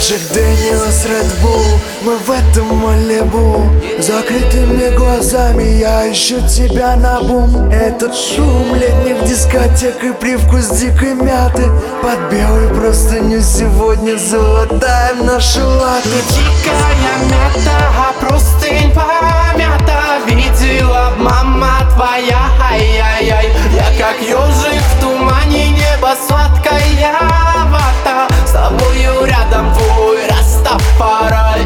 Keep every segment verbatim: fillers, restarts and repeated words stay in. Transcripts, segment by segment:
Джек Дэниелс, Ред Булл, мы в этом Малибу. Закрытыми глазами я ищу тебя наобум. Этот шум летних дискотек и привкус дикой мяты. Под белой простыню сегодня залатаем наши латы. Дикая мята, а простынь помята. Видела мама твоя, ай-яй-яй. Я как ежик в тумане, небо сладкая вата. С тобою рядом твой Растафарай.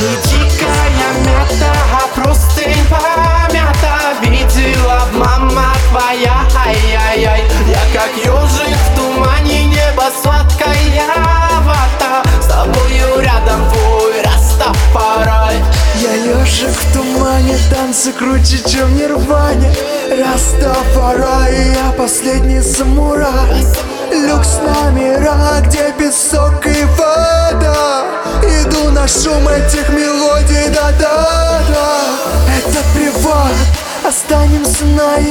Дикая мята, а простынь помята. Видела мама твоя, ай-яй-яй. Я как ежик в тумане, небо сладкая вата. С тобою рядом твой Растафарай. Я ежик в тумане, танцы круче, чем в Нирване. Растафарай, я последний самурай. Люкс номера, где песок и вода. Иду на шум этих мелодий, да-да-да. Это приват, останемся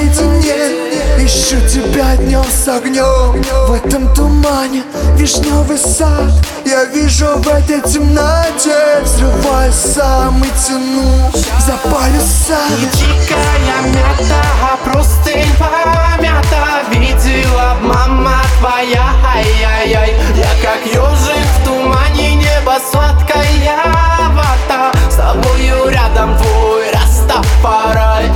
наедине. Ищу тебя днем с огнем. В этом тумане вишневый сад. Я вижу в этой темноте. Взрываюсь сам и тяну за полюса. Дикая мята, а простынь помята. Видела мама твоя, ай-яй-яй. Я как ежик в тумане, небо сладкая вата. С тобою рядом твой Растафарай.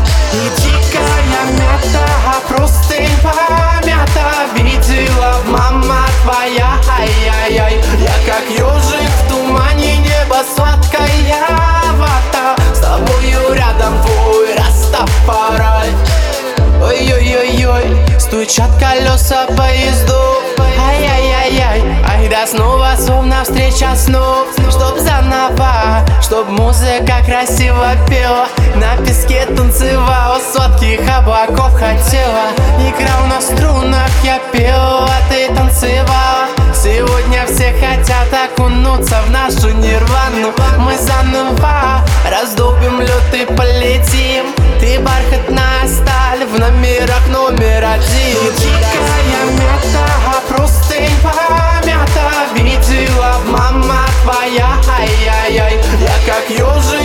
Дикая мята, а простынь помята. Видела мама твоя, ай-яй-яй. Я как ежик в тумане, небо сладкая вата. С тобою рядом твой Растафарай. Ой-ой-ой-ой, стучат колеса поездов. Ай-яй-яй-яй, ай да снова словно встреча снов. Чтоб заново, чтоб музыка красиво пела. На песке танцевала, сладких облаков хотела. Играл на струнах, я пел, а ты танцевала. Сегодня все хотят окунуться в нашу нирвану. Мы заново раздолбим лед и полетим. Ты бархатная сталь в номерах номер один. Дикая мята, а простынь помята. Видела мама твоя, ай-яй-яй. Я как ежик